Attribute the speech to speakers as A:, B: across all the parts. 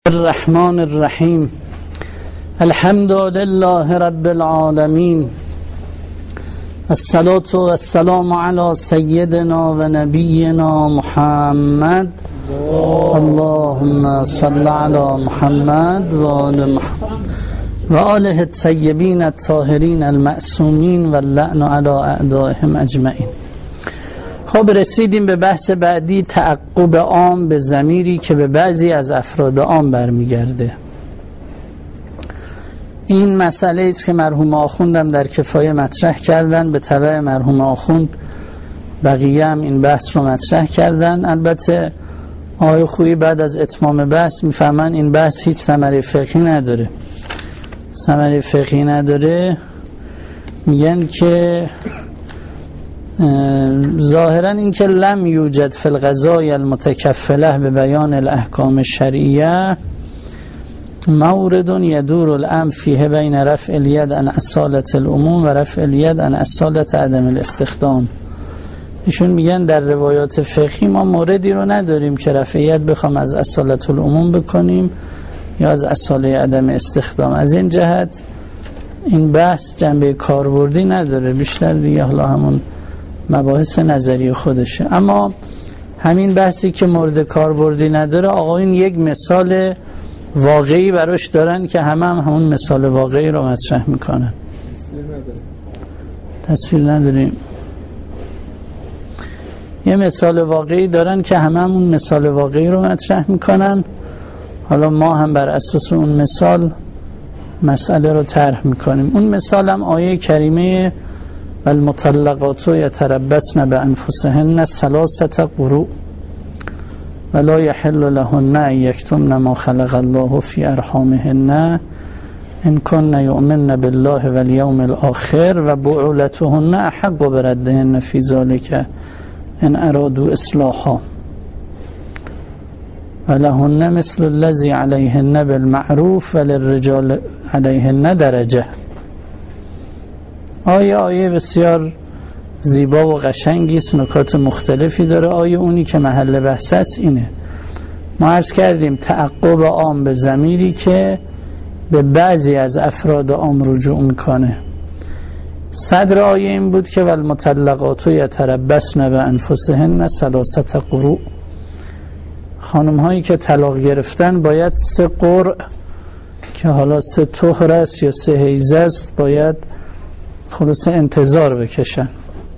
A: الرحمن الرحیم الحمد لله رب العالمین الصلاة والسلام علی سیدنا و نبینا محمد اللهم صل علی محمد و آل محمد و آله الطیبین الطاهرین المعصومین و اللعن علی اعدائهم اجمعین. خب رسیدیم به بحث بعدی، تعقب عام به ضمیری که به بعضی از افراد عام برمیگرده. این مسئله است که مرحوم آخوندم در کفایه مطرح کردن، به تبع مرحوم آخوند بقیه هم این بحث رو مطرح کردن. البته آقای خویی بعد از اتمام بحث میفهمن این بحث هیچ ثمره فقهی نداره. ثمره فقهی نداره، میگن که ظاهرا این که لم یوجد فی القضایا المتکفله به بیان الاحکام الشرعیه مورد یدور الامر فیه بین رفع الید عن اصالة العموم و رفع الید عن اصالة عدم الاستخدام. ایشون میگن در روایات فقهی ما موردی رو نداریم که رفع ید بخوام از اصالة العموم بکنیم یا از اصاله عدم استخدام. از این جهت این بحث جنبه کاربردی نداره، بیشتر دیگه حالا همون مباحث نظری خودشه. اما همین بحثی که مورد کاربردی نداره، آقایون یک مثال واقعی براش دارن که همون مثال واقعی رو مطرح میکنن. تصویر نداریم. یه مثال واقعی دارن که همون مثال واقعی رو مطرح میکنن. حالا ما هم بر اساس اون مثال مسئله رو طرح میکنیم. اون مثال هم آیه کریمه والمطلقات یتربصن بانفسهن ثلاثه قروء ولا يحل لهن ان یکتمن ما خلق الله في ارحامهن ان كن يؤمن بالله واليوم الاخر و بعولتهن احق بردهن في ذلك ان ارادوا اصلاحا ولهن مثل الذي عليهن بالمعروف وللرجال عليهن درجه. آیه بسیار زیبا و قشنگی است، نکات مختلفی داره. اونی که محل بحث است اینه. ما عرض کردیم تعقب عام به ضمیری که به بعضی از افراد عام رجوع میکنه. صدر آیه این بود که والمطلقات یتربصن بانفسهن ثلاثه قروء. خانم هایی که طلاق گرفتن باید 3 قرء که حالا 3 طهر است یا 3 حیض است باید خلاص انتظار بکشن.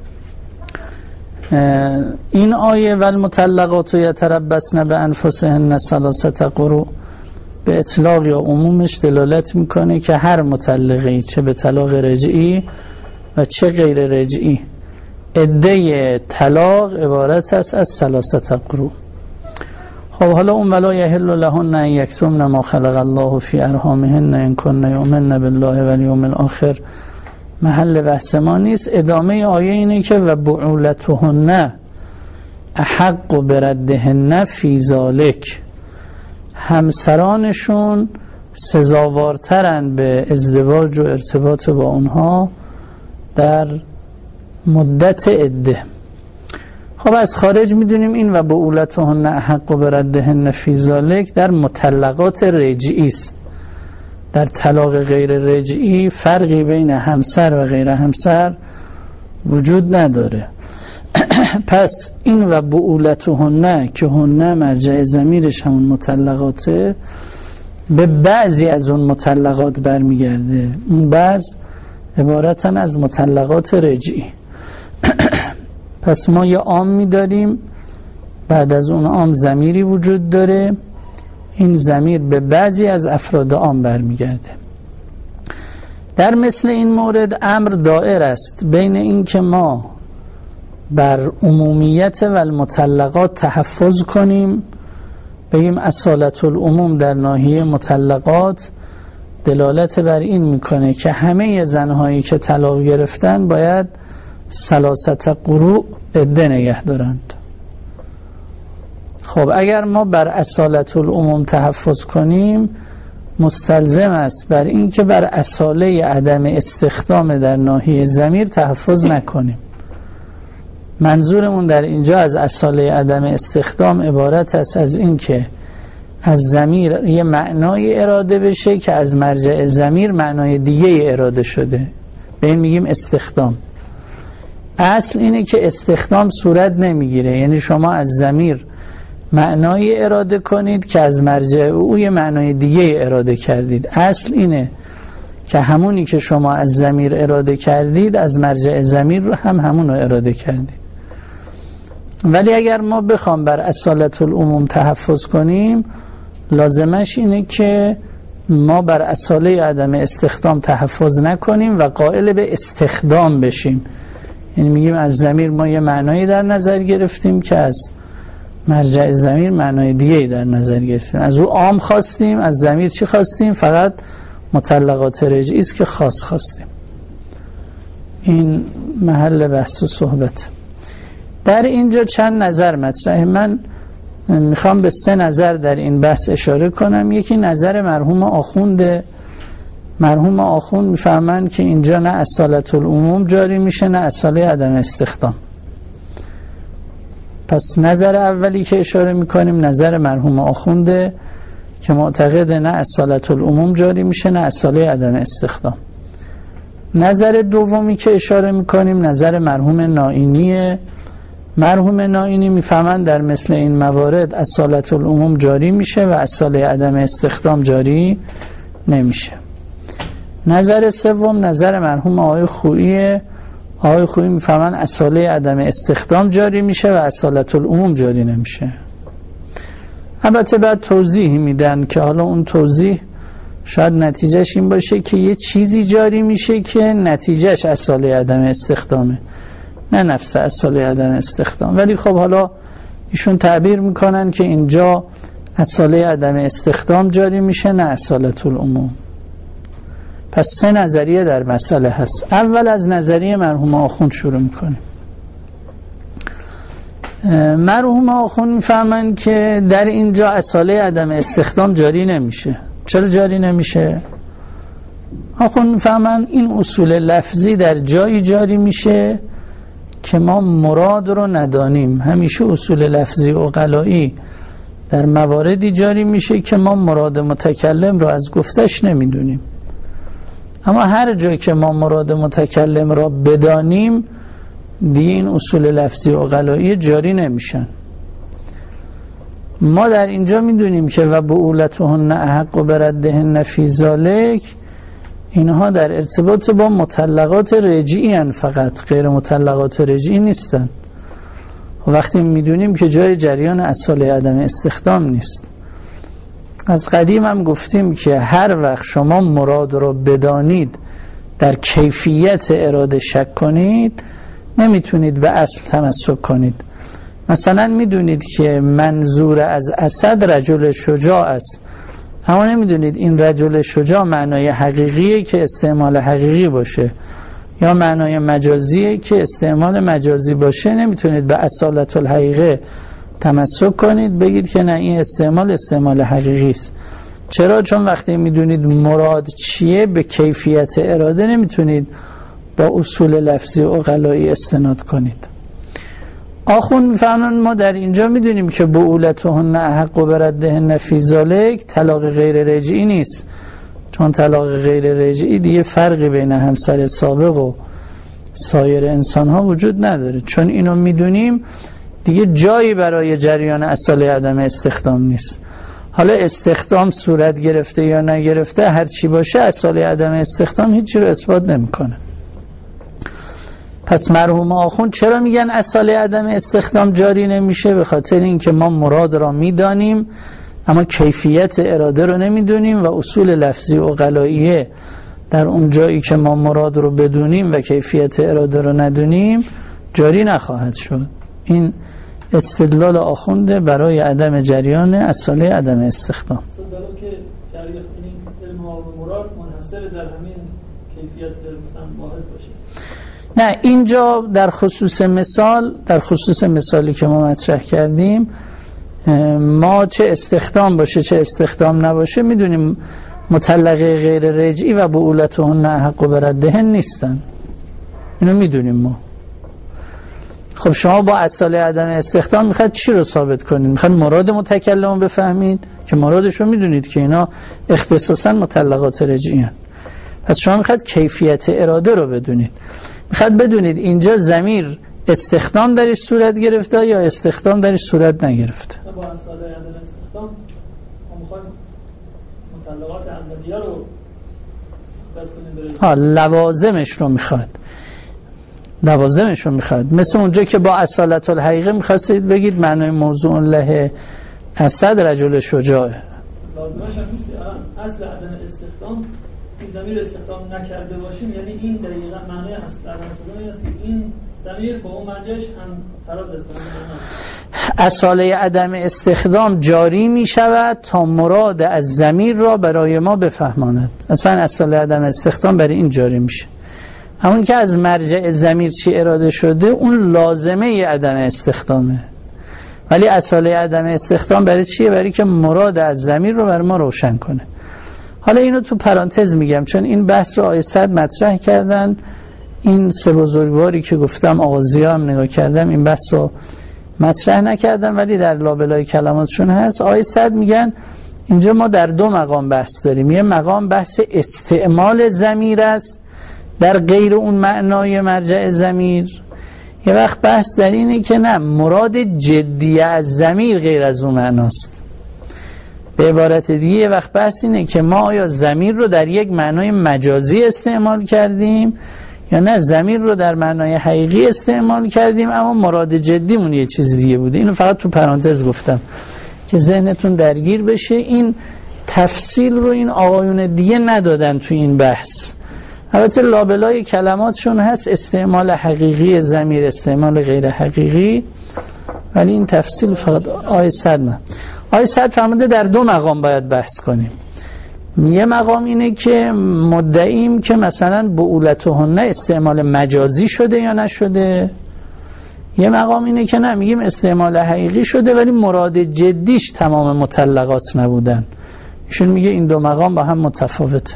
A: این آیه والمطلقات یتربصن بانفسهن ثلاثه قروء به اطلاق یا عمومش دلالت میکنه که هر مطلقی چه به طلاق رجعی و چه غیر رجعی عده طلاق عبارت است از ثلاثه قروء. خب حالا اون ولا یحل لهن ان یکتمن ما خلق الله فی ارحامهن ان کن یؤمن بالله والیوم الاخر محل بحث ما نیست. ادامه آیه اینه که و بعولتهن احق بردهن فی ذالک، همسرانشون سزاوارترن به ازدواج و ارتباط با اونها در مدت عده. خب از خارج میدونیم این و بعولتهن احق بردهن فی ذالک در مطلقات رجعی است. در طلاق غیر رجعی فرقی بین همسر و غیر همسر وجود نداره. پس این و بعولتهن که هن مرجع ضمیرش همون مطلقاته به بعضی از اون مطلقات برمیگرده. اون بعض عبارتن از مطلقات رجعی. پس ما یه عام می‌داریم، بعد از اون عام ضمیری وجود داره. این ضمیر به بعضی از افراد عام برمیگرده. در مثل این مورد امر دائر است بین این که ما بر عمومیت و المطلقات تحفظ کنیم، بگیم اصالة العموم در ناحیه مطلقات دلالت بر این میکنه که همه زنهایی که طلاق گرفتن باید ثلاثه قروء عده نگه دارند. خب اگر ما بر اصالة العموم تحفظ کنیم مستلزم است بر این که بر اصاله عدم استخدام در ناحیه ضمیر تحفظ نکنیم. منظورمون در اینجا از اصاله عدم استخدام عبارت است از این که از ضمیر یه معنای اراده بشه که از مرجع ضمیر معنای دیگه اراده شده، به این میگیم استخدام. اصل اینه که استخدام صورت نمیگیره، یعنی شما از ضمیر معنای اراده کنید که از مرجع او یه معنای دیگه اراده کردید. اصل اینه که همونی که شما از ضمیر اراده کردید از مرجع ضمیر رو همون رو اراده کردید. ولی اگر ما بخوام بر اصالت العموم تحفظ کنیم، لازمش اینه که ما بر اصاله عدم استخدام تحفظ نکنیم و قائل به استخدام بشیم. یعنی میگیم از ضمیر ما یه معنایی در نظر گرفتیم که از مرجع ضمیر معنای دیگه‌ای در نظر گرفتیم. از او عام خواستیم، از ضمیر چی خواستیم؟ فقط مطلقات رجعی است که خاص خواستیم. این محل بحث و صحبت. در اینجا چند نظر مطرحه. من میخوام به 3 نظر در این بحث اشاره کنم. یکی نظر مرحوم آخوند. مرحوم آخوند میفهمند که اینجا نه اصالت العموم جاری میشه نه اصاله عدم استخدام. پس نظر اولی که اشاره میکنیم نظر مرحوم آخونده که معتقد نه اصالت العموم جاری میشه نه اصاله عدم استخدام. نظر دومی که اشاره میکنیم نظر مرحوم نائینیه. مرحوم نائینی میفهمند در مثل این موارد اصالت العموم جاری میشه و اصاله عدم استخدام جاری نمیشه. نظر سوم نظر مرحوم آقای خوییه. آقای خویی میفهمن اصاله عدم استخدام جاری میشه و اصالت العموم جاری نمیشه. البته بعد توضیح میدن که حالا اون توضیح شاید نتیجهش این باشه که یه چیزی جاری میشه که نتیجهش اصاله عدم استخدامه، نه نفس اصاله عدم استخدام. ولی خب حالا ایشون تعبیر میکنن که اینجا اصاله عدم استخدام جاری میشه نه اصالت العموم. پس 3 نظریه در مسئله هست. اول از نظریه مرحوم آخوند شروع میکنیم. مرحوم آخوند میفهمن که در اینجا اصاله عدم استخدام جاری نمیشه. چرا جاری نمیشه؟ آخوند میفهمن این اصول لفظی در جایی جاری میشه که ما مراد رو ندانیم. همیشه اصول لفظی عقلایی در مواردی جاری میشه که ما مراد متکلم رو از گفتش نمیدونیم. اما هر جایی که ما مراد متکلم را بدانیم دیگه این اصول لفظی عقلایی جاری نمیشن. ما در اینجا میدونیم که و بعولتهن احق بردهن فی ذالک، اینها در ارتباط با مطلقات رجعی هن، فقط غیر مطلقات رجعی نیستن. وقتی میدونیم که جای جریان اصاله عدم استخدام نیست. از قدیم هم گفتیم که هر وقت شما مراد رو بدانید در کیفیت اراده شک کنید نمیتونید به اصل تمسک کنید. مثلا میدونید که منظور از اسد رجل شجاع است، اما نمیدونید این رجل شجاع معنای حقیقیه که استعمال حقیقی باشه یا معنای مجازیه که استعمال مجازی باشه. نمیتونید به اصالت الحقیقه تمسک کنید بگید که نه این استعمال حقیقی است. چرا؟ چون وقتی میدونید مراد چیه به کیفیت اراده نمیتونید با اصول لفظی عقلایی استناد کنید. آخوند میفهمن ما در اینجا میدونیم که بعولتهن احق بردهن فی ذالک طلاق غیر رجعی نیست، چون طلاق غیر رجعی دیگه فرقی بین همسر سابق و سایر انسان ها وجود نداره. چون اینو میدونیم دیگه جایی برای جریان اصاله عدم استخدام نیست. حالا استخدام صورت گرفته یا نگرفته هر چی باشه اصاله عدم استخدام هیچی رو اثبات نمیکنه. پس مرحوم آخوند چرا میگن اصاله عدم استخدام جاری نمیشه؟ به خاطر اینکه ما مراد را میدانیم اما کیفیت اراده رو نمیدونیم و اصول لفظی عقلاییه در اون جایی که ما مراد رو بدونیم و کیفیت اراده رو ندونیم جاری نخواهد شد. این استدلال آخونده برای عدم جریان اصاله عدم استخدام.
B: که جریان علم و مراد منحصر در همین کیفیت مثلا واحد باشه.
A: نه، اینجا در خصوص مثالی که ما مطرح کردیم ما چه استخدام باشه چه استخدام نباشه میدونیم مطلقه غیر رجعی و بعولتهن احق بردهن نیستن. اینو میدونیم ما. خب شما با اصاله عدم استخدام میخواد چی رو ثابت کنید؟ میخواد مراد متکلم رو بفهمید که مرادش رو میدونید که اینا اختصاصا مطلقات رجعی هستند. پس شما میخواد کیفیت اراده رو بدونید، میخواد بدونید اینجا ضمیر استخدام درش صورت گرفته یا استخدام درش صورت نگرفته.
B: با اصاله عدم استخدام ما میخوایم مطلقات اولیه رو بس کنیم
A: لوازمش رو میخواد مثل اونجا که با اصالت الحقیقه میخواستید بگید معنای موضوع له اسد رجل شجاعه.
B: لازمش هم نیست. اصل عدم استخدام این ضمیر استخدام نکرده باشیم، یعنی این دقیقا معنی اصل عدم استخدامی است که این ضمیر با اون مرجعش هم فراز است.
A: اصاله عدم استخدام جاری می شود تا مراد از ضمیر را برای ما بفهماند. اصلا اصاله عدم استخدام برای این جاری میشه. همون که از مرجع ضمیر چی اراده شده اون لازمه عدم استخدامه، ولی اصاله عدم استخدام برای چیه؟ برای که مراد از ضمیر رو برای ما روشن کنه. حالا اینو تو پرانتز میگم چون این بحث رو آیه صد مطرح کردن. این سه بزرگواری که گفتم آغازی‌ها هم نگاه کردم این بحث رو مطرح نکردم ولی در لابلای کلماتشون هست. آیه صد میگن اینجا ما در دو مقام بحث داریم. یه مقام بحث استعمال ضمیر است در غیر اون معنای مرجع ضمیر، یه وقت بحث در اینه که نه، مراد جدیه از ضمیر غیر از اون معناست. به عبارت دیگه یه وقت بحث اینه که ما آیا ضمیر رو در یک معنای مجازی استعمال کردیم یا نه ضمیر رو در معنای حقیقی استعمال کردیم اما مراد جدیمون یه چیز دیگه بوده. اینو فقط تو پرانتز گفتم که ذهنتون درگیر بشه. این تفصیل رو این آقایون دیگه ندادن تو این بحث. البته لابلای کلماتشون هست استعمال حقیقی ضمیر، استعمال غیر حقیقی، ولی این تفصیل فقط آیه 100 نه. آیه 100 فرموده در دو مقام باید بحث کنیم. یه مقام اینه که مدعیم که مثلا بعولتهن استعمال مجازی شده یا نشده. یه مقام اینه که نه، میگیم استعمال حقیقی شده ولی مراد جدیش تمام مطلقات نبودن. ایشون میگه این دو مقام با هم متفاوته.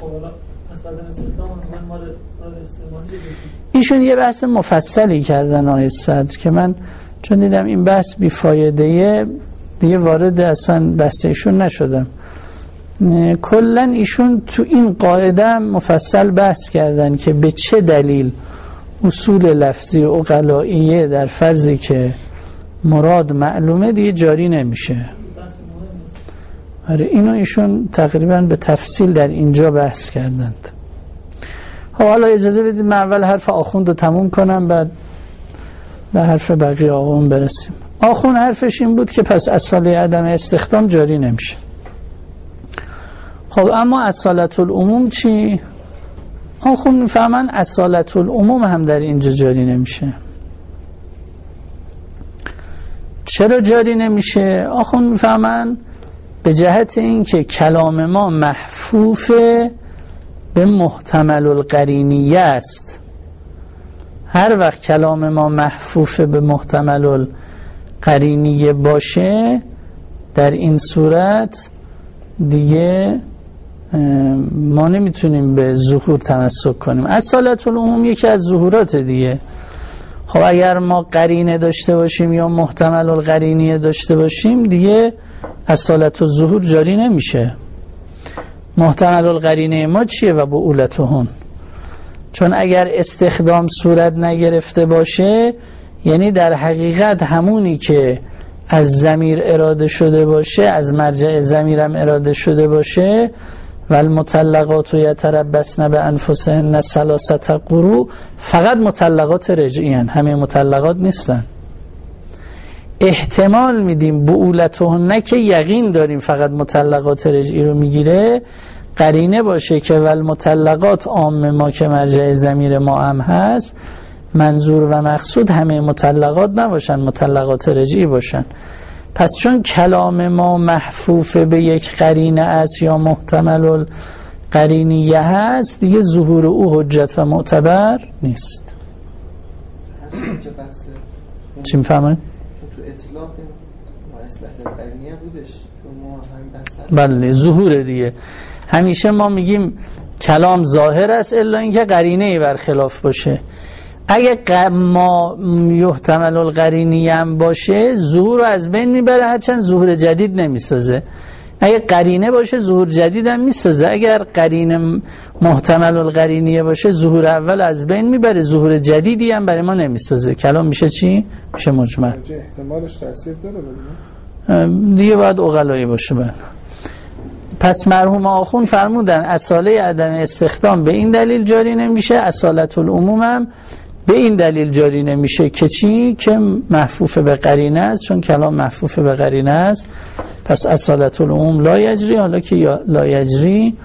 A: ایشون یه بحث مفصلی کردن آیه صدر که من چون دیدم این بحث بیفایده دیگه وارد اصلا بحث ایشون نشدم. کلن ایشون تو این قاعده مفصل بحث کردن که به چه دلیل اصول لفظی و عقلائیه در فرضی که مراد معلومه دیگه جاری نمیشه. آره اینو ایشون تقریبا به تفصیل در اینجا بحث کردند. حالا اجازه بدید من اول حرف آخوند رو تموم کنم بعد به حرف بقیه آقایون برسیم. آخوند حرفش این بود که پس اصاله عدم استخدام جاری نمیشه. خب اما اصالت العموم چی؟ آخوند میفهمن اصالت العموم هم در اینجا جاری نمیشه. چرا جاری نمیشه؟ آخوند میفهمن به جهت این که کلام ما محفوف به محتمل القرینیه است. هر وقت کلام ما محفوف به محتمل القرینیه باشه در این صورت دیگه ما نمیتونیم به ظهور تمسک کنیم. اصالت العموم یکی از ظهورات دیگه. خب اگر ما قرینه داشته باشیم یا محتمل القرینیه داشته باشیم دیگه اصالت الظهور جاری نمیشه. محتمل القرینه ما چیه؟ و بعولتهن. چون اگر استخدام صورت نگرفته باشه یعنی در حقیقت همونی که از ضمیر اراده شده باشه از مرجع ضمیرم اراده شده باشه و المطلقات یتربصن بانفسهن ثلاثه قروء فقط مطلقات رجعی هن، همه مطلقات نیستن. احتمال میدیم بعولتهن که یقین داریم فقط مطلقات رجعی رو میگیره، قرینه باشه که والمطلقات عام ما که مرجع ضمیر ما هم هست، منظور و مقصود همه مطلقات نباشن، مطلقات رجعی باشن. پس چون کلام ما محفوف به یک قرینه است یا محتمل القرینیه هست دیگه ظهور او حجت و معتبر نیست. چی میفهمه؟
C: تو اطلاق ما اصلاح قرینیه بودش
A: بله ظهور دیگه. همیشه ما میگیم کلام ظاهر است الا اینکه قرینه‌ای برخلاف باشه. اگه ما یحتمل القرینیه هم باشه ظهور رو از بین میبره، هرچند ظهور جدید نمیسازه. اگه قرینه باشه ظهور جدید هم میسازه. اگر قرینه محتمل القرینیه باشه ظهور اول از بین میبره، ظهور جدیدی هم برای ما نمیسازه. کلام میشه چی؟ میشه مجمل.
D: احتمالش تاثیر داره
A: دیگه باید عقلایی باشه. بله. پس مرحوم آخوند فرمودن اصاله عدم استخدام به این دلیل جاری نمیشه، اصالت العموم هم به این دلیل جاری نمیشه که چی؟ که محفوف به قرینه است، چون کلام محفوف به قرینه است. پس اصالت العموم لا یجری. حالا که لا یجری،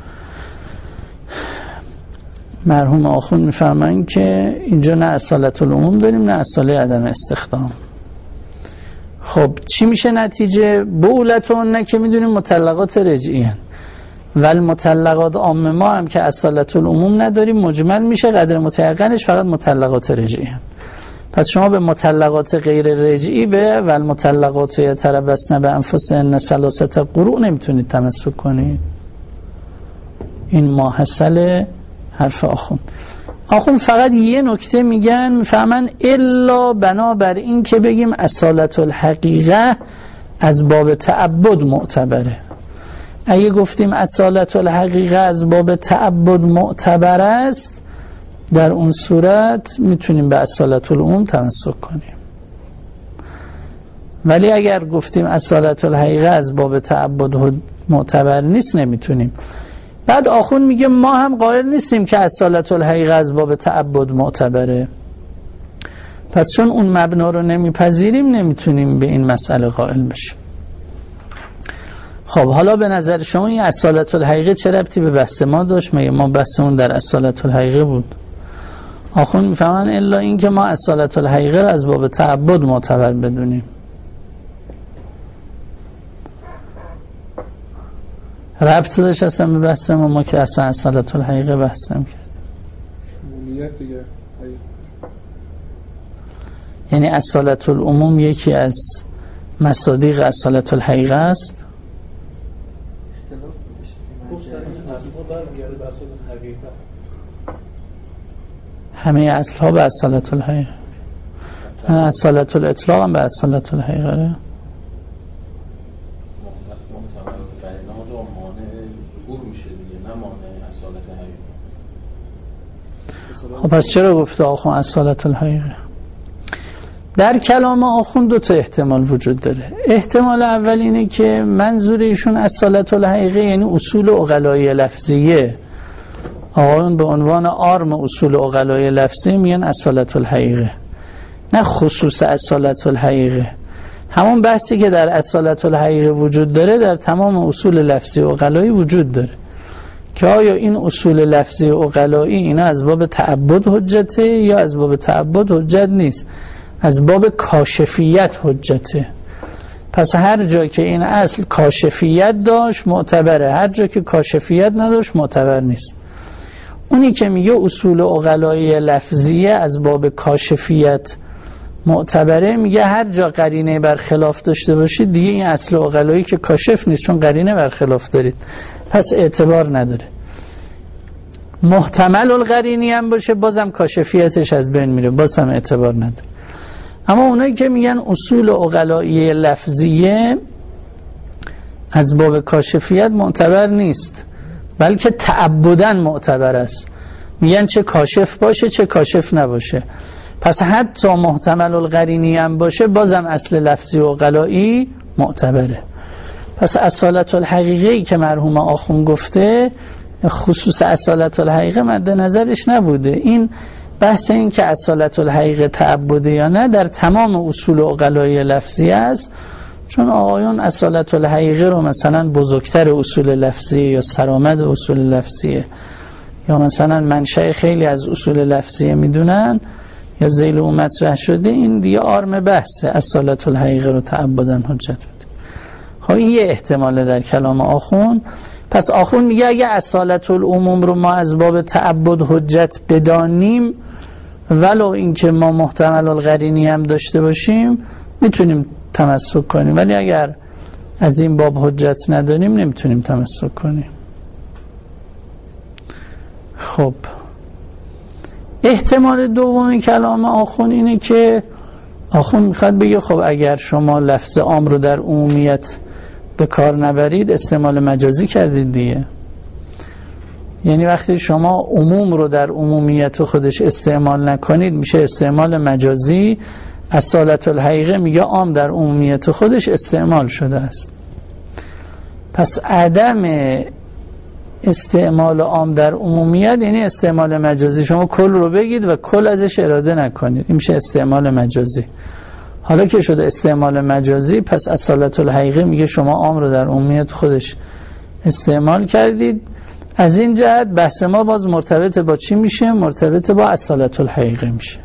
A: مرحوم آخوند میفرمایند که اینجا نه اصالت العموم داریم نه اصاله عدم استخدام. خب چی میشه نتیجه؟ بولتون نه که میدونیم مطلقات رجعی هن، ولی مطلقات عام ما هم که اصالت العموم نداریم مجمل میشه، قدر متیقنش فقط مطلقات رجعی هن. پس شما به مطلقات غیر رجعی به و المطلقات یتربصن بانفسهن ثلاثه قروء نمیتونید تمسک کنید. این ماحصل حرف آخوند فقط یه نکته میگن، میفهمن الا بنابر این که بگیم اصالت الحقیقه از باب تعبد معتبره. اگه گفتیم اصالت الحقیقه از باب تعبد معتبر است، در اون صورت میتونیم به اصالت العموم تمسک کنیم. ولی اگر گفتیم اصالت الحقیقه از باب تعبد معتبر نیست نمیتونیم. بعد آخوند میگه ما هم قائل نیستیم که اصالت الحقیقه از باب تعبد معتبره. پس چون اون مبنا رو نمیپذیریم نمیتونیم به این مسئله قائل بشیم. خب حالا به نظر شما این اصالت الحقیقه چه ربطی به بحث ما داشت؟ مگه ما بحثمون در اصالت الحقیقه بود؟ آخوند میفهمن الا این که ما اصالت الحقیقه رو از باب تعبد معتبر بدونیم. ربط داشت اصلا به بحث ما که اصلا اصالت الحقیقه بحث نمی کرد.
D: شمولیت دیگه.
A: یعنی اصالت العموم یکی از مصادیق اصالت الحقیقه است. همه اصلها به اصالت الحقیقه، اصالت الاطلاق هم به اصالت الحقیقه. خب پس چرا گفته آخوند اصالت الحقیقه؟ در کلام آخوند دو تا احتمال وجود داره. احتمال اول اینه که منظور ایشون اصالت الحقیقه یعنی اصول عقلایی لفظیه. آقایون به عنوان آرم اصول عقلایی لفظی میگن اصالت الحقیقه، نه خصوص اصالت الحقیقه. همون بحثی که در اصالت الحقیقه وجود داره در تمام اصول لفظی عقلایی وجود داره که آیا این اصول لفظی عقلایی اینا از باب تعبد حجته یا از باب تعبد حجت نیست، از باب کاشفیت حجته. پس هر جا که این اصل کاشفیت داشت معتبره، هر جا که کاشفیت نداشت معتبر نیست. اونی که میگه اصول عقلایی لفظیه از باب کاشفیت معتبره، میگه هر جا قرینه برخلاف داشته باشید دیگه این اصل عقلایی که کاشف نیست، چون قرینه برخلاف دارید پس اعتبار نداره. محتمل القرینی هم باشه بازم کاشفیتش از بین میره، بازم اعتبار نداره. اما اونایی که میگن اصول عقلایی لفظیه از باب کاشفیت معتبر نیست بلکه تعبداً معتبر است، میگن چه کاشف باشه چه کاشف نباشه. پس حتی محتمل القرینی هم باشه بازم اصل لفظی و عقلایی معتبره. پس اصالت الحقیقه‌ای که مرحوم آخوند گفته خصوص اصالت الحقیقه مد نظرش نبوده. این بحث این که اصالت الحقیقه تعبده یا نه در تمام اصول عقلایی لفظی است، چون آقایون اصالت الحقیقه رو مثلا بزرگتر اصول لفظی یا سرآمد اصول لفظیه یا مثلا منشأ خیلی از اصول لفظیه میدونن یا ذیل او مطرح شده، این دیگه آرم بحثه اصالت الحقیقه رو تعبداً حجت بده. خب این یه احتماله در کلام آخوند. پس آخوند میگه اگه اصالت العموم رو ما از باب تعبد حجت بدانیم ولو اینکه ما محتمل القرینی هم داشته باشیم میتونیم تمسک کنیم، ولی اگر از این باب حجت ندانیم نمیتونیم تمسک کنیم. خب احتمال دوم کلام آخوند اینه که آخوند میخواد بگه خب اگر شما لفظ عام رو در عمومیت به کار نبرید استعمال مجازی کردید دیگه. یعنی وقتی شما عموم رو در عمومیت خودش استعمال نکنید میشه استعمال مجازی. اصالت الحقیقه میگه عام در عمومیت خودش استعمال شده است. پس عدم استعمال عام در عمومیت یعنی استعمال مجازی. شما کل رو بگید و کل ازش اراده نکنید، این میشه استعمال مجازی. حالا که شده استعمال مجازی، پس اصالت الحقیقه میگه شما عام رو در عمومیت خودش استعمال کردید. از این جهت بحث ما باز مرتبط با چی میشه؟ مرتبط با اصالت الحقیقه میشه.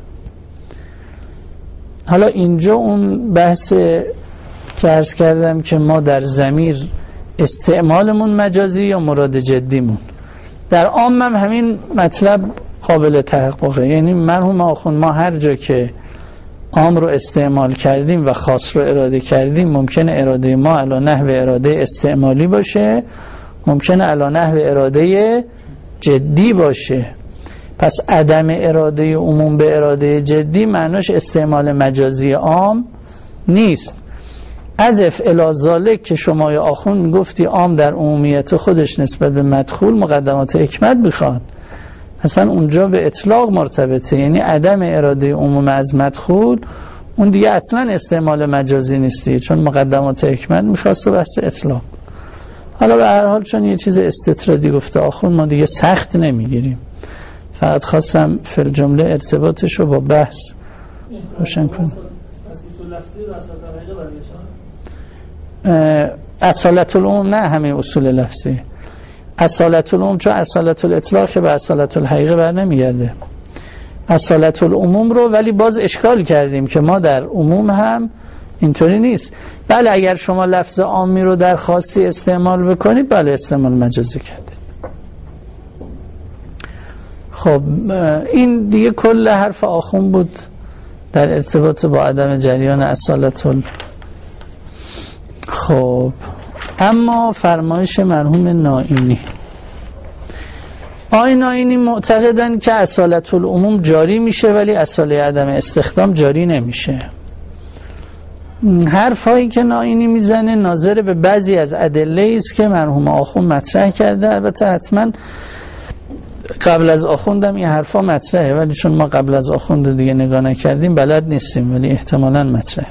A: حالا اینجا اون بحث که عرض کردم که ما در ضمیر استعمالمون مجازی یا مراد جدیمون، در عام هم همین مطلب قابل تحققه. یعنی مرحوم آخوند ما هر جا که عام رو استعمال کردیم و خاص رو اراده کردیم ممکنه اراده ما علی نحو اراده استعمالی باشه، ممکنه علی نحو اراده جدی باشه. پس عدم اراده عموم به اراده جدی معناش استعمال مجازی عام نیست. از افعال ذالک که شما یا آخوند میگفتی عام در عمومیت خودش نسبت به مدخول مقدمات حکمت بخواد، اصلا اونجا به اطلاق مرتبطه. یعنی عدم اراده عموم از مدخول اون دیگه اصلا استعمال مجازی نیستی، چون مقدمات حکمت میخواست و بحث اطلاق. حالا به هر حال چون یه چیز استطرادی گفته آخوند ما دیگه سخت نمیگیریم، فقط خواستم فی الجمله ارتباطش رو با بحث روشن کنم. اصالت العموم نه همه اصول لفظی. اصالت العموم چون اصالت الاطلاق که به اصالت الحقیقه بر نمیگرده. اصالت العموم رو ولی باز اشکال کردیم که ما در عموم هم اینطوری نیست. بله اگر شما لفظ عامی رو در خاصی استعمال بکنید بله استعمال مجازی کردید. خب این دیگه کل حرف آخوند بود در ارتباط با عدم جریان اصالت خب اما فرمایش مرحوم نائینی، آقای نائینی معتقدن که اصالت العموم جاری میشه ولی اصاله عدم استخدام جاری نمیشه. حرفایی که نائینی میزنه ناظر به بعضی از ادله است که مرحوم آخوند مطرح کرده. البته حتما قبل از آخوندم این حرفا مطرحه، ولی چون ما قبل از آخوند دیگه نگاه نکردیم بلد نیستیم، ولی احتمالاً مطرحه.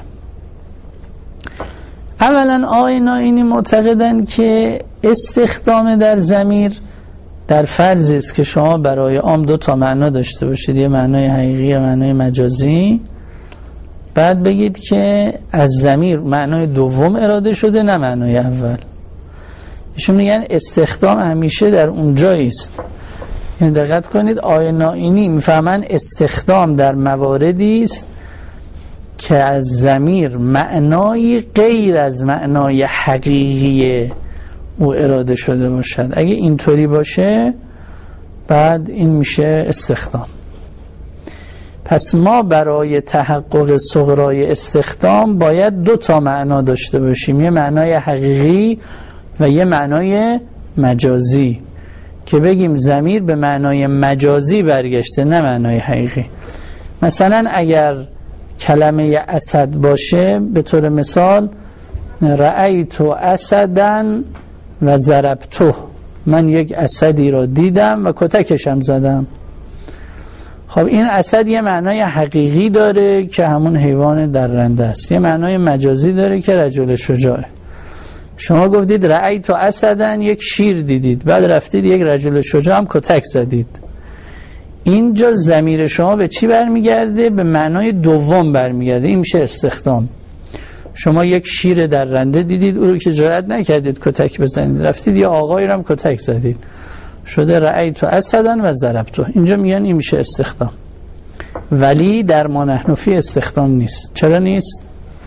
A: اولا آقای نائینی معتقدن که استخدام در ضمیر در فرضی است که شما برای عام دو تا معنا داشته باشید، یه معنای حقیقی و معنای مجازی، بعد بگید که از ضمیر معنای دوم اراده شده نه معنای اول. ایشون میگن استخدام همیشه در اون جایی است. یعنی دقت کنید آقای نائینی میفهمن استخدام در مواردی است که از ضمیر معنای غیر از معنای حقیقی او اراده شده باشد. اگه اینطوری باشه بعد این میشه استخدام. پس ما برای تحقق صغرای استخدام باید دو تا معنا داشته باشیم، یه معنای حقیقی و یه معنای مجازی، که بگیم ضمیر به معنای مجازی برگشته نه معنای حقیقی. مثلا اگر کلمه اسد باشه به طور مثال رأیت اسدن و ضربته، من یک اسدی را دیدم و کتکشم زدم. خب این اسد یه معنای حقیقی داره که همون حیوان درنده است، یه معنای مجازی داره که رجل شجاعه. شما گفتید رأیت اسدن، یک شیر دیدید، بعد رفتید یک رجل شجاع هم کتک زدید. اینجا ضمیر شما به چی برمیگرده؟ به معنای دوم برمیگرده. این میشه استخدام. شما یک شیر درنده دیدید، او رو که جرئت نکردید کتک بزنید، رفتید یه آقایی رو هم کتک زدید، شده رأیت اسدن و ضربته. اینجا میگن این میشه استخدام. ولی در ما نحن فی استخدام نیست. چرا نیست؟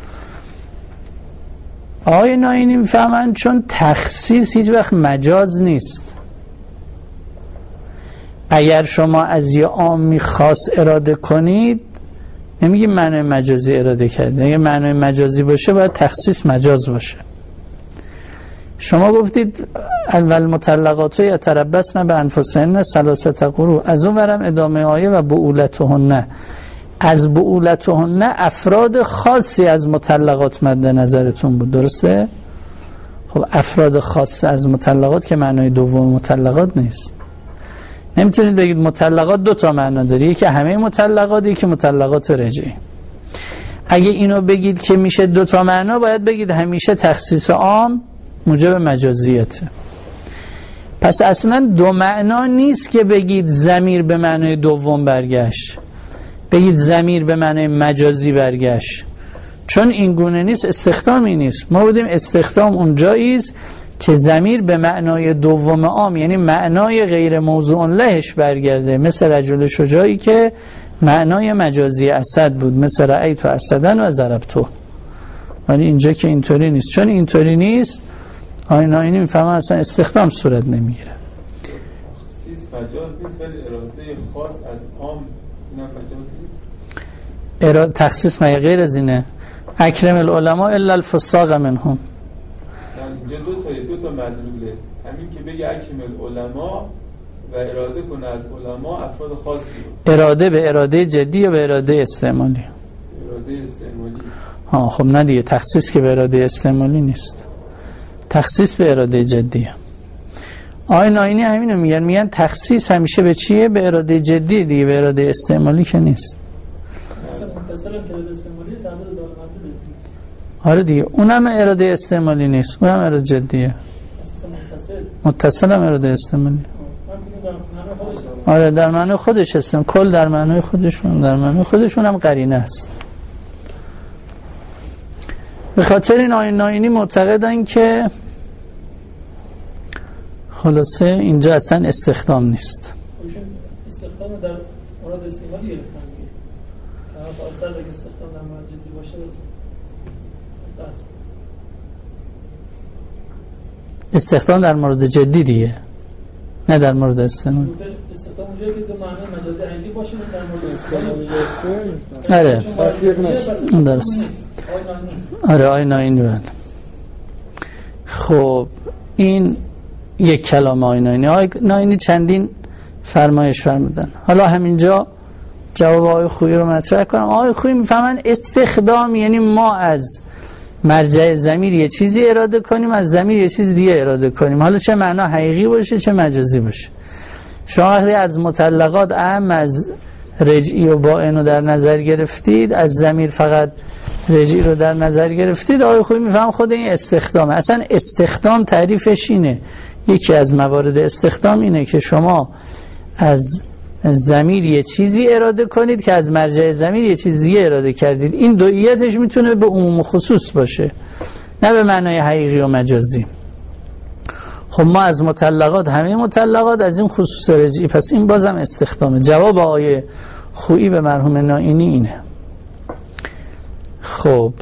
A: آقای نائینی میفهمن چون تخصیص هیچ وقت مجاز نیست. اگر شما از یه عامی خاص اراده کنید نمیگیم معنای مجازی اراده کردید. اگه معنای مجازی باشه باید تخصیص مجاز باشه. شما گفتید اول مطلقات یتربصن بانفسهن ثلاثه قروء، از اون ورم ادامه آیه و بعولتهن، از بعولتهن افراد خاصی از مطلقات مد نظرتون بود، درسته؟ خب افراد خاص از مطلقات که معنای دوم مطلقات نیست. نمیتونید بگید مطلقات دو تا معنا داره، یکی همه مطلقات، یکی مطلقات رجعی. اگه اینو بگید که میشه دو تا معنا، باید بگید همیشه تخصیص عام موجب مجازیته. پس اصلا دو معنا نیست که بگید ضمیر به معنای دوم برگشت، بگید ضمیر به معنای مجازی برگشت، چون این گونه نیست، استخدامی نیست. ما بودیم استخدام اونجاییست که ضمیر به معنای دوم عام، یعنی معنای غیر موضوع لهش برگرده، مثل رجل شجاعی که معنای مجازی اسد بود، مثل رأیت اسدن و ضربتو. ولی اینجا که اینطوری نیست. چون اینطوری نیست آینه میفهمه اصلا استخدام صورت نمیگیره.
E: تخصیص مجاز نیست، ولی اراده خاص از عام اینم مجاز نیست.
A: تخصیص مگه غیر از اینه؟ اکرم العلماء الا الفساق منهم.
E: اینجا دو تا مدلوله، همین که بگه اکرم العلماء و اراده کنه از علما افراد خاصی رو.
A: اراده به اراده جدی یا به اراده استعمالی؟
E: اراده استعمالی.
A: خب نه دیگه، تخصیص که به اراده استعمالی نیست، تخصیص به اراده جدیه. آینه همینو میگن تخصیص همیشه به چیه؟ به اراده جدی دیگه، به اراده استعمالی که نیست. آره دیگه، اونم اراده استعمالی نیست، اونم اراده جدیه. متصل هم اراده استعمالی. آره در معنی خودش هستن، کل در معنی خودشون، در معنی خودشون هم قرینه است. به خاطر این آینه معتقدن که خلاصه اینجا اصلا استخدام نیست.
B: استخدام در مورد استعمالی گرفتن دیگه. تا اصلا اگه استخدام در مورد جدی باشه
A: استخدام در مورد جدی دیگه، نه در مورد استعمال.
B: استخدام اونجایی که دو معنی مجازی حقیقی باشه، در مورد استعمال.
A: آره درست. آره آینه. خب این یک کلام آینه چندین فرمایش فرمودن. حالا همینجا جواب آقای خویی رو مطرح کنم. آقای خویی میفهمن استخدام یعنی ما از مرجع ضمیر یه چیزی اراده کنیم، از ضمیر یه چیز دیگه اراده کنیم، حالا چه معنا حقیقی باشه چه مجازی باشه. شما وقتی از مطلقات اهم از رجعی و باین رو در نظر گرفتید، از ضمیر فقط رجعی رو در نظر گرفتید، آقای خویی میفهم خود این استخدامه. اصلا استخدام تعریفش اینه، یکی از موارد استخدام اینه که شما از ضمیر یه چیزی اراده کنید که از مرجع ضمیر یه چیز دیگه اراده کردید. این دوئیتش میتونه به عموم و خصوص باشه، نه به معنای حقیقی و مجازی. خب ما از مطلقات، همه مطلقات از این خصوص رجعی، پس این بازم استخدامه. جواب آقای خویی به مرحوم نائینی اینه. خب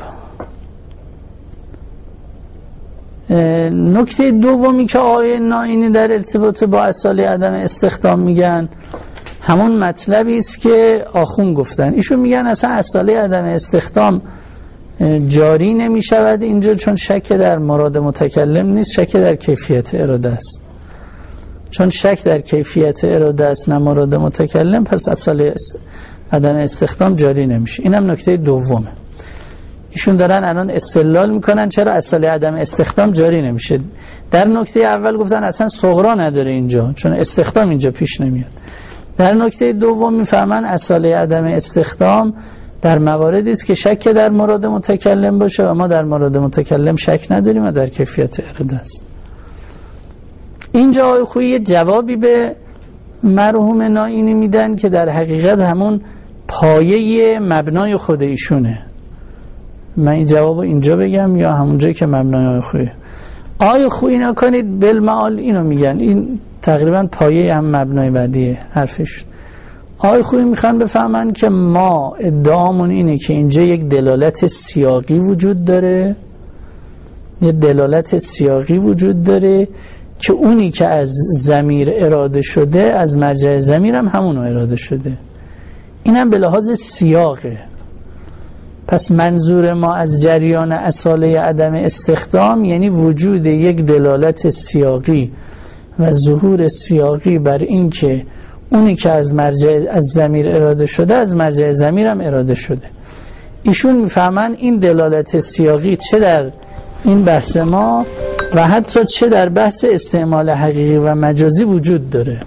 A: نکته دومی که آقای نائینی در ارتباط با اصاله عدم استخدام میگن همون مطلبی است که آخون گفتن. ایشون میگن اصلا اصاله عدم استخدام جاری نمی شود اینجا، چون شک در مراد متکلم نیست، شک در کیفیت اراده است. چون شک در کیفیت اراده است نه مراد متکلم، پس اصاله عدم استخدام جاری نمیشه. اینم نکته دومه. ایشون دارن الان استدلال میکنن چرا اصاله عدم استخدام جاری نمیشه. در نکته اول گفتن اصلا صغرا نداره اینجا، چون استخدام اینجا پیش نمیاد. در نکته دوم میفهمن اصاله عدم استخدام در مواردی است که شک در مراد متکلم باشه و ما در مراد متکلم شک نداریم و در کیفیت اراده است. اینجا آقای خویی جوابی به مرحوم نائینی میدن که در حقیقت همون پایه مبنای خود ایشونه. من این جوابو اینجا بگم یا همونجا که مبنای آقای خویی؟ آقای خویی نکنید بالمعال اینو میگن، این تقریبا پایه هم مبنای بعدیه حرفش. آقای خویی میخوان بفهمن که ما ادعامون اینه که اینجا یک دلالت سیاقی وجود داره، یک دلالت سیاقی وجود داره که اونی که از ضمیر اراده شده از مرجع ضمیر هم همونو اراده شده. اینم به لحاظ سیاقه. پس منظور ما از جریان اصاله عدم استخدام یعنی وجود یک دلالت سیاقی و ظهور سیاقی بر این که اونی که از مرجع از ضمیر اراده شده از مرجع ضمیر هم اراده شده. ایشون میفهمن این دلالت سیاقی چه در این بحث ما و حتی چه در بحث استعمال حقیقی و مجازی وجود داره.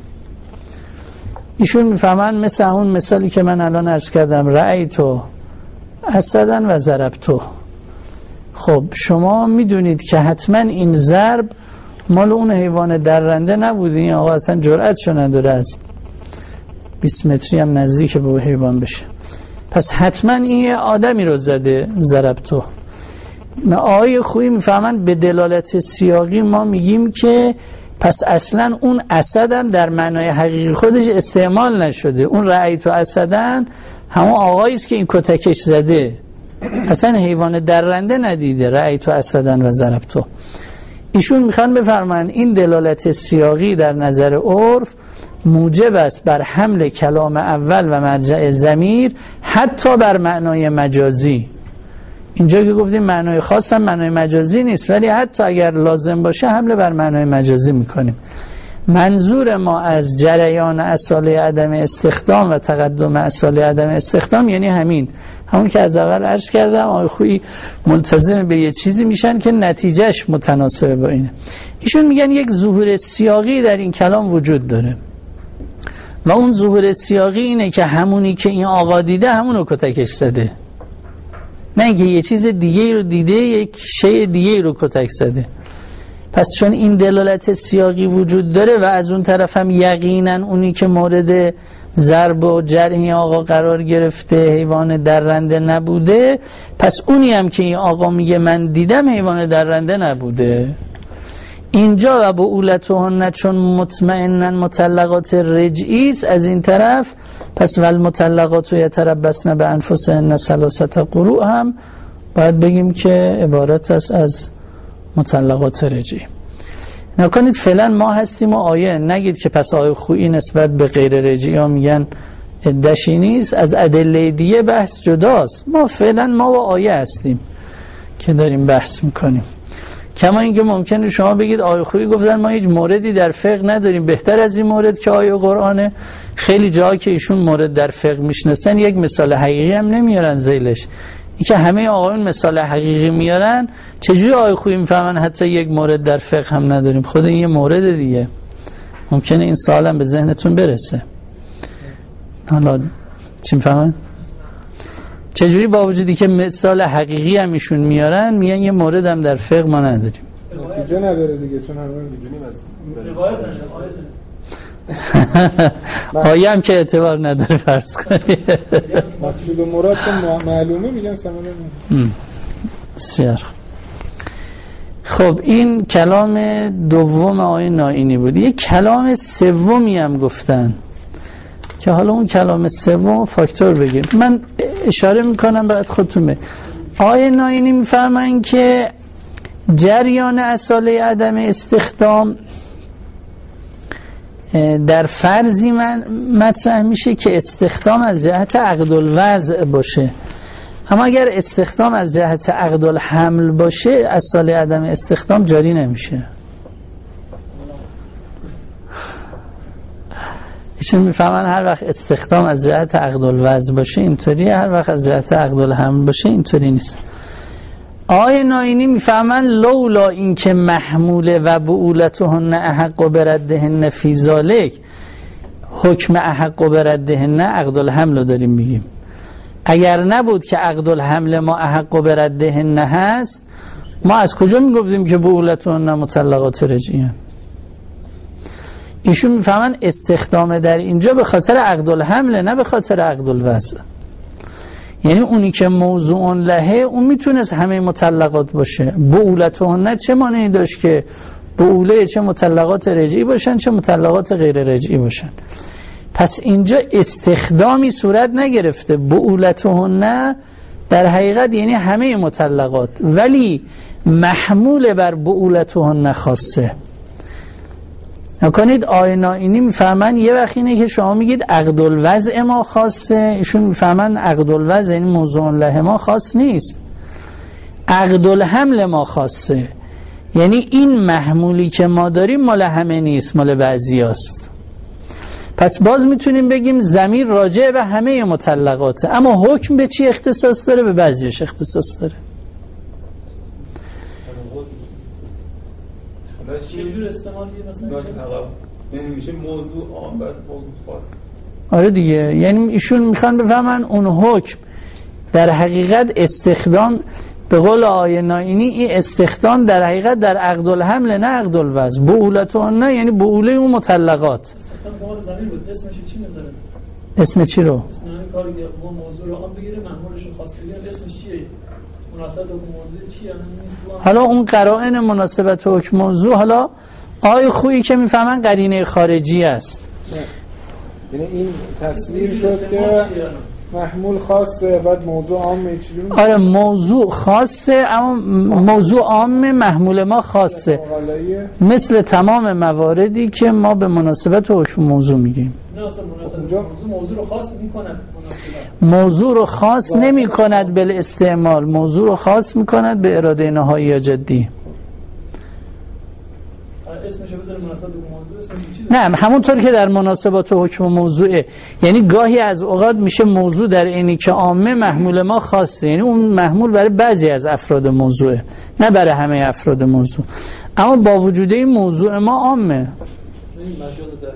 A: ایشون میفهمن مثل اون مثالی که من الان عرض کردم، رأیتو اسدن و ضربتو. خب شما میدونید که حتما این ضرب مال اون حیوان درنده نبوده، این آقا اصلا جرأتشو نداره از 20 متری هم نزدیک به حیوان بشه، پس حتما این آدمی رو زده ضربتو. آقای خویی میفهمن به دلالت سیاقی ما میگیم که پس اصلا اون اسدم در معنای حقیقی خودش استعمال نشده، اون رأیتو اسدن همون آقایی است که این کتکش زده، اصلا حیوان درنده ندیده. رأیتو اسدن و ضربتو. ایشون میخوان بفرمایند این دلالت سیاقی در نظر عرف موجب است بر حمل کلام اول و مرجع ضمیر حتی بر معنای مجازی. اینجا که گفتیم معنای خاص هم معنای مجازی نیست، ولی حتی اگر لازم باشه حمله بر معنای مجازی میکنیم. منظور ما از جریان اصاله عدم استخدام و تقدم اصاله عدم استخدام یعنی همون که از اول عرض کردم. آقای خویی ملتزم به یه چیزی میشن که نتیجهش متناسب با اینه. ایشون میگن یک ظهور سیاقی در این کلام وجود داره و اون ظهور سیاقی اینه که همونی که این آقا دیده همونو کتکش زده، نه اینکه یه چیز دیگه رو دیده، یک شیء دیگه رو کتک زده. پس چون این دلالت سیاقی وجود داره و از اون طرف هم یقینا اونی که مورد ضرب و جرح آقا قرار گرفته حیوان درنده نبوده، پس اونی هم که این آقا میگه من دیدم حیوان درنده نبوده. اینجا و بعولتهن چون مطمئناً مطلقات رجعی است از این طرف، پس والمطلقات یتربصن بانفسهن ثلاثه قروء هم باید بگیم که عبارت است از مطلقات رجعی. نکنید فعلا ما هستیم و آیه، نگید که پس آیه خویی نسبت به غیر رجعی ها میگن عده‌شی نیست، از ادله دیگه بحث جداست. ما فعلا ما و آیه هستیم که داریم بحث میکنیم. کما اینکه ممکنه شما بگید آیه خویی گفتن ما هیچ موردی در فقه نداریم بهتر از این مورد که آیه قرآنه. خیلی جاها که ایشون مورد در فقه میشناسن یک مثال حقیقی هم نمیارن ذیلش. این که همه آقایون مثال حقیقی میارن، چجوری آیه خویی میفهمن حتی یک مورد در فقه هم نداریم؟ خود این یه مورد دیگه. ممکنه این سوال هم به ذهنتون برسه. حالا چی میفهمن؟ چجوری با وجودی که مثال حقیقی هم ایشون میارن میگن یه مورد هم در فقه ما نداریم؟
D: نتیجه نداره دیگه، چون همه
A: آیه هم که اعتبار نداره فرض کنید.
D: مقصود و مراد چون معلومه میگن سمانه.
A: بسیار خب، این کلام دوم آیه نائینی بود. یک کلام سومی هم گفتن که حالا اون کلام سوم فاکتور بگیم. من اشاره میکنم بعد خودتون بگید. آیه نائینی میفرمایند که جریان اصاله عدم استخدام در فرضی مطرح میشه که استخدام از جهت عقد الوضع باشه، اما اگر استخدام از جهت عقد الحمل باشه اصاله عدم استخدام جاری نمیشه. ایشون میفهمن هر وقت استخدام از جهت عقد الوضع باشه اینطوریه، هر وقت از جهت عقد الحمل باشه اینطوری نیست. آیه نائینی میفهمن لولا این که محموله و بعولتهن احق بردهن فی ذالک، حکم احق بردهن عقد الحمل داریم میگیم. اگر نبود که عقد الحمل ما احق بردهن هست، ما از کجا میگفتیم که بعولتهن مطلقات رجعی؟ ایشون میفهمن استخدام در اینجا به خاطر عقد الحمل نه به خاطر عقد الوضع. یعنی اونی که موضوع لهه اون میتونست همه مطلقات باشه. بعولتهن چه معنی داشت که بعوله چه مطلقات رجعی باشن چه مطلقات غیر رجعی باشن. پس اینجا استخدامی صورت نگرفته. بعولتهن در حقیقت یعنی همه مطلقات، ولی محمول بر بعولتهن خاصه. نکنید آیه نائینی میفهمن یه وقت اینه که شما میگید عقد الوضع ما خاصه، ایشون میفهمن عقد الوضع یعنی موضوع له ما خاص نیست، عقد الحمل ما خاصه. یعنی این محمولی که ما داریم مال همه نیست، مال بعضی هست. پس باز میتونیم بگیم ضمیر راجع به همه مطلقاته، اما حکم به چی اختصاص داره؟ به بعضیش اختصاص داره.
B: احتمالیه مثلا
E: داشت عقب یعنی میشه موضوع عام بعد موضوع خاص.
A: آره دیگه، یعنی ایشون میخوان بفهمن اون حکم در حقیقت استخدام، به قول آیه نائینی این استخدام در حقیقت در عقد الحمل نه عقد الوضع. بعولتون نه یعنی بعوله اون مطلقات.
B: استخدام قول زمین بود، اسمش چی میذاره؟
A: اسم چی رو؟
B: اسم همین کاری که ما موضوع رو عام بگیره محمولش رو خاص بگیره اسمش چیه؟ مناسبت حکم موضوع چیه؟
A: حالا اون قرائن مناسبت حکم موضوع، حالا آیه خویی که میفهمن قرینه خارجی است.
D: یعنی این تصویر شد که محمول خاصه بعد موضوع عامه.
A: آره موضوع خاصه اما موضوع عام محمول ما خاصه، مثل تمام مواردی که ما به مناسبت حکم موضوع میگیم.
B: نه اصلا موضوع رو خاص میکند،
A: موضوع رو خاص نمی کند بل استعمال، موضوع رو خاص میکند به اراده نهایی یا جدی.
B: اسمش بذاره مناسبت موضوع، اسمش چی؟
A: نه همونطور که در مناسبات حکم موضوعه، یعنی گاهی از اوقات میشه موضوع در اینی که عامه محمول ما خاصه، یعنی اون محمول برای بعضی از افراد موضوعه نه برای همه افراد موضوع، اما با وجود این موضوع ما عامه.
B: این مجاز در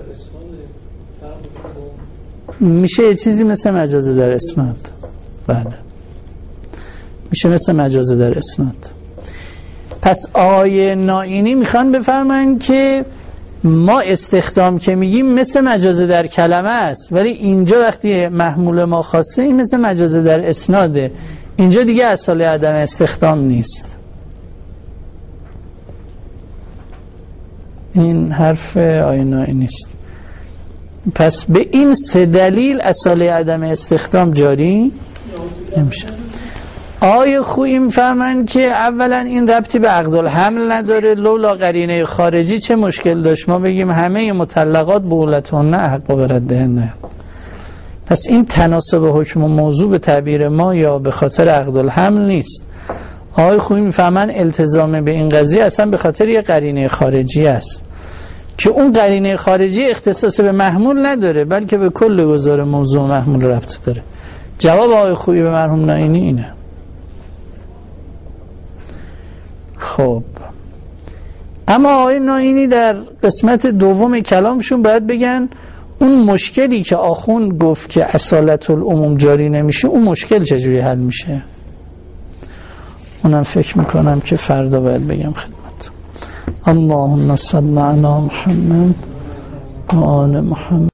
B: اسناد
A: میشه یه چیزی مثل مجاز در اسناد. بله میشه مثل مجاز در اسناد. پس آیه نائینی میخوان بفرمایند که ما استخدام که میگیم مثل مجاز در کلمه است، ولی اینجا وقتی محمول ما خاصه این مثل مجاز در اسناده، اینجا دیگه اصل عدم استخدام نیست. این حرف آیه نائینی است. پس به این سه دلیل اصل عدم استخدام جاری نمیشه. آیه خویی میفرمایند که اولا این ربطی به عقد الحمل نداره، لولا قرینه خارجی چه مشکل داشت ما بگیم همه مطلقات بعولتهن حق بردهن. پس این تناسب حکم و موضوع به تعبیر ما یا به خاطر عقد الحمل نیست. آیه خویی میفرمایند التزام به این قضیه اصلا به خاطر یه قرینه خارجی است که اون قرینه خارجی اختصاص به محمول نداره بلکه به کل گذار موضوع محمول ربط داره. جواب آیه خویی به مرحوم نائینی اینه. خب اما آقای نائینی در قسمت دوم کلامشون باید بگن اون مشکلی که آخوند گفت که اصالت العموم جاری نمیشه اون مشکل چجوری حل میشه. اونم فکر میکنم که فردا باید بگم خدمت. اللهم صل علی محمد و آل محمد.